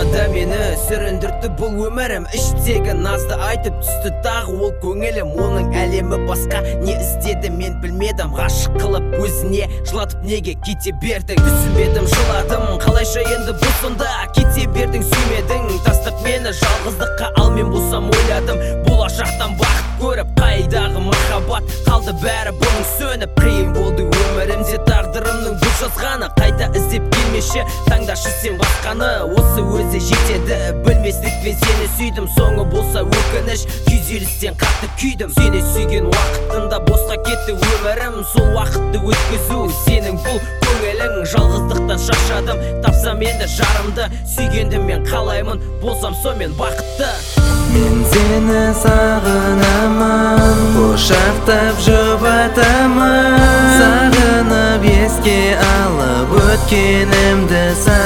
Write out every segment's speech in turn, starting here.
да мені сүріндірді бұл өмірім. Іштегі назды айтып түсті тағы ол көңілім. Оның әлемі басқа, не істеді мен білмедім. Ғашық қылып өзіне жылатып неге кете бердің? Түсінбедім, жыладым, қалайша енді бұл сонда? Кете бердің, сүймедің, тастап мені жалғыздыққа. Ал мен болсам ойладым, болашақтан бақыт көріп. Қайдағы махаббат, қалды бәрі бұның сөніп. Қиын болды өмірімде тағдырымның бұл жазғаны. Қайта іздеп келмеші, таңдашы сен басқаны. Осы өзі жетеді, білместікпен сені сүйдім. Соңы болса өкініш, күйзелістен қатты күйдім. Сені сүйген уақытында босқа кетті өмірім. Сол уақытты өткізу сенің бұл көңілің. Жалғыздықтан шаршадым, тапсам енді жарымды. Сүйгенді мен қалаймын, болсам сонымен бақытты. Мен сені сағынамын, құшақтап жұбатамын. Сағынып еске алып өткенімді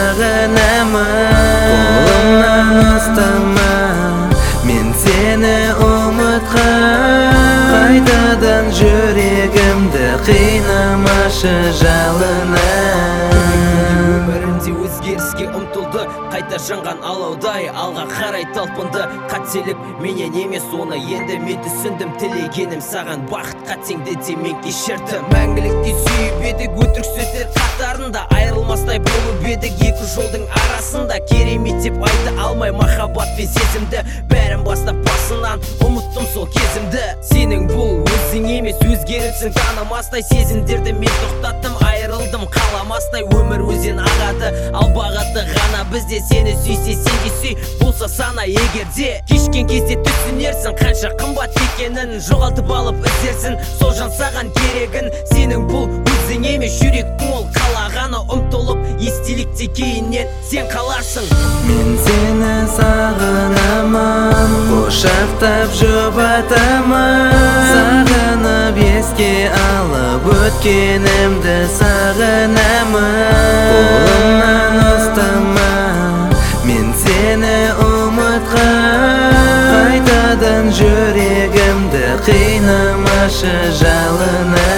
сағынамын. Қолымнан ұстама, мен сені ұмытқа. Қайтадан жүрегімді қинамашы жалына. Өмірімде өзгеріске ұмтылды, қайта жанған алаудай алға қарай талпынды. Қателік менен емес, оны енді мен түсіндім. Тілегенім саған бақыт, қатеңді де мен кешірдім. Мәңгілікке сүйіп едік, өтірік сөздер қатарында. Айырылмастай болып едік екі жолдың арасында. Керемет деп айта алмай махаббат пен сезімді. Бәрін бастап басынан ұмыттым сол кезімді. Сенің бұл өзің емес, өзгеріпсің танымастай. Сезімдерді мен тоқтаттым, айырылдым қаламастай. Өмір өзен ағады, ал бағыты ғана бізде. Сені сүйсе сен де сүй, болса сана егерде. Кешкен кезде түсінерсің қанша қымбат екенін. Жоғалтып алып іздерсің сол жан саған керегін. Сенің бұл өзің емес, жүректің ол қалағаны. Ұмтылып естелікте кейіннен сен қаларсың. Мен сені сағынамын, құшақтап жұбатамын. Сағынып еске алып өткенімді сағынамын. Қолымнан ұстама, мен сені ұмытқа. Қайтадан жүрегімді қинамашы жалына.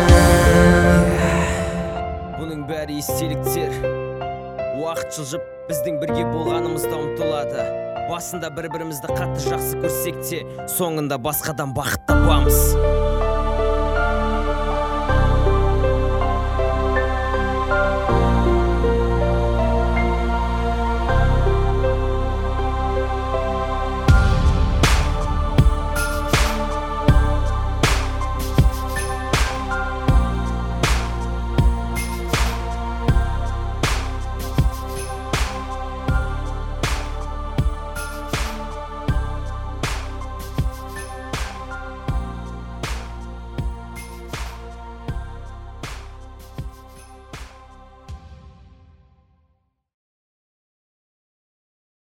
Бұның бәрі естеліктер. Уақыт жылжып біздің бірге болғанымызда ұмтылады. Басында бір-бірімізді қатты жақсы көрсек те, соңында басқадан бақыт табамыз.